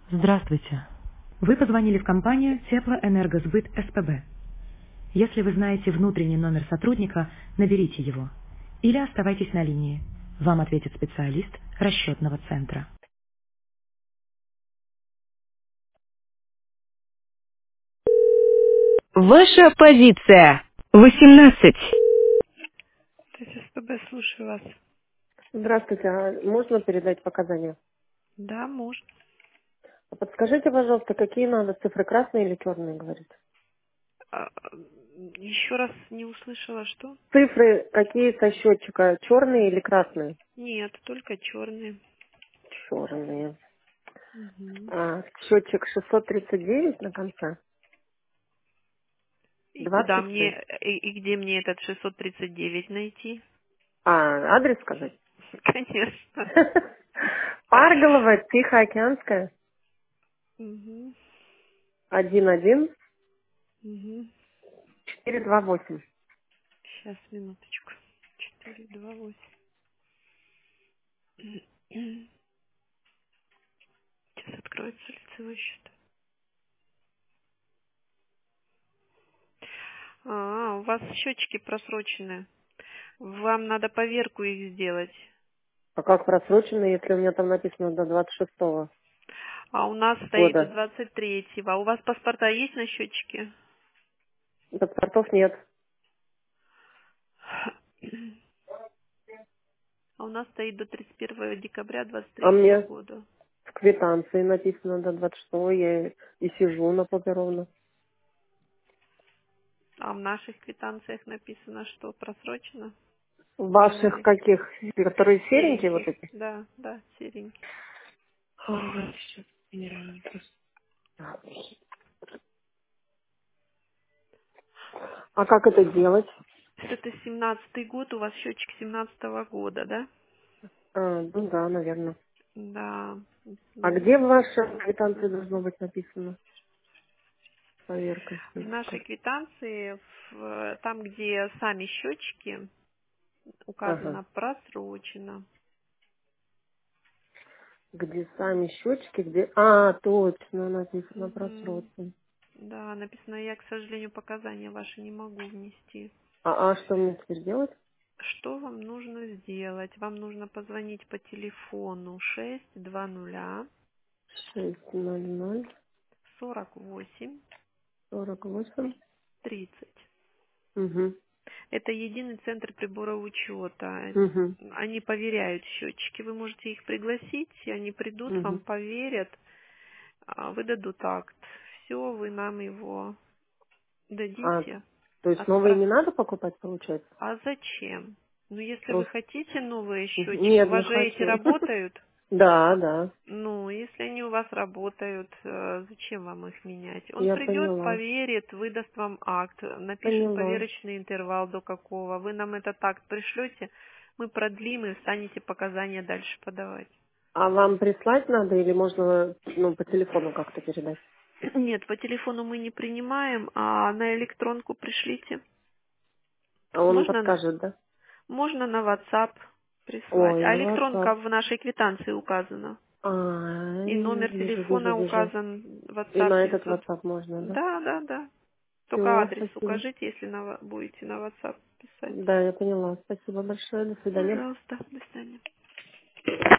Здравствуйте. Вы позвонили в компанию Теплоэнергосбыт СПБ. Если вы знаете внутренний номер сотрудника, наберите его. Или оставайтесь на линии. Вам ответит специалист расчетного центра. Ваша позиция. 18. То есть СПБ, слушаю вас. Здравствуйте, а можно передать показания? Да, можно. А подскажите, пожалуйста, какие надо цифры, красные или черные, говорит? Еще раз не услышала, что? Цифры какие со счетчика, черные или красные? Нет, только черные. Черные. Мгм. Счетчик 639 на конце, И куда 26. мне, и где мне этот 639 найти? Адрес сказать? Конечно. Парголова, Тихоокеанская, Угу. 11428. Угу. Сейчас, минуточку. 428. Сейчас откроется лицевой счет. У вас счетчики просроченные. Вам надо поверку их сделать. А как просрочено, если у меня там написано до 26 А у нас стоит до года? 23-го. А у вас паспорта есть на счетчике? Паспортов нет. А у нас стоит до 31 декабря А 23 мне года. в квитанции написано до 26, я и сижу на попе ровно. А в наших квитанциях написано, что просрочено. В ваших Сказали. каких? Которые серенькие вот Сереньких. эти? Да, да, сереньких. Щас генеральный просто. А как это делать? Это 17-й год, у вас счетчик 17-го года, да? Ну да, наверное. Да. А где в вашей квитанции должно быть написано? Поверка В нашей счетчика. квитанции, там, где сами счетчики, Ага. указано просрочено. Где сами счетчики, где... точно, написано Мгм. просрочен. Да, написано, я, к сожалению, показания ваши не могу внести. А что мне теперь делать? Что вам нужно сделать? Вам нужно позвонить по телефону 620 600 48 48. 30. Угу. Это единый центр прибора учета. Угу. Они поверяют счетчики. Вы можете их пригласить, и они придут, вам Угу. поверят, выдадут акт. Все, вы нам его дадите. То есть новые не надо покупать, получается? А зачем? Ну, если вы Просто... хотите новые счетчики, у Нет, не вас же эти хочу. работают. Да, да, Ну, если они у вас работают, зачем вам их менять? Он я придет, поняла. поверит, выдаст вам акт, напишет Поняла. поверочный интервал до какого. Вы нам этот акт пришлете, мы продлим и станете показания дальше подавать. А вам прислать надо или можно, по телефону как-то передать? Нет, по телефону мы не принимаем, а на электронку пришлите. А он Можно, подскажет, да? можно на WhatsApp прислать. Ой, А на электронка WhatsApp. в нашей квитанции указана. И номер Вижу, вижу, телефона вижу. указан И WhatsApp на этот 900. WhatsApp можно, да? Да, да, да. Только Все, адрес спасибо. укажите, если будете на WhatsApp писать. Да, я поняла. Спасибо большое. До свидания. Пожалуйста, до свидания.